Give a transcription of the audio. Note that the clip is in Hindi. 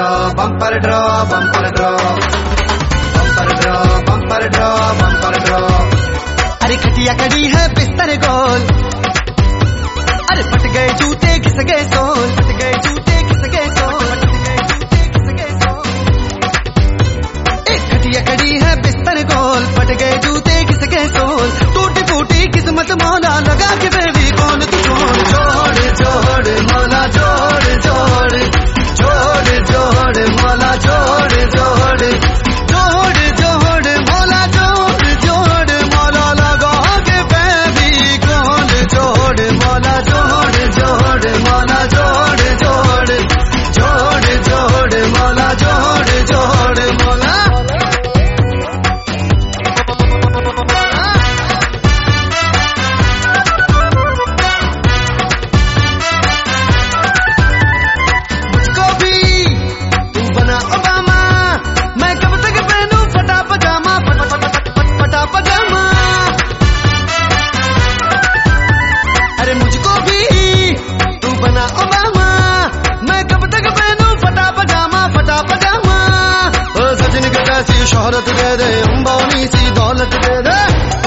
Draw bumper draw bumper draw bumper draw bumper draw bumper draw. अरे खटिया कड़ी है बिस्तर गोल, अरे फट गए जूते घिस गए सोल, फट गए जूते घिस गए सोल, फट गए जूते घिस गए सोल। एक खटिया कड़ी है बिस्तर गोल, फट गए जूते घिस गए सोल। टूटी फूटी किस्मत मौला लगा के बेबी कौन तू छोड़। जोड़ जोड़ मौला जोड़ जोड़ जोड़ जोड़ मौला जोड़ जोड़ जोड़ जोड़ मौला जोड़ जोड़ मौला लगा के बेबी कौन जोड़ मौला जोड़ जोड़ मौला जोड़ जोड़ जोड़ जोड़ मौला जोड़ जोड़ मौला। मुझको भी तू बना ओबामा, मैं कब तक पहनूं फटा पजामा, फटा पजामा। अरे मुझको भी तू बना ओबामा, मैं कब तक पहनूं फटा पजामा, फटा पजामा। सचिन के जैसी शोहरत दे दे, अंबानी सी दौलत दे दे।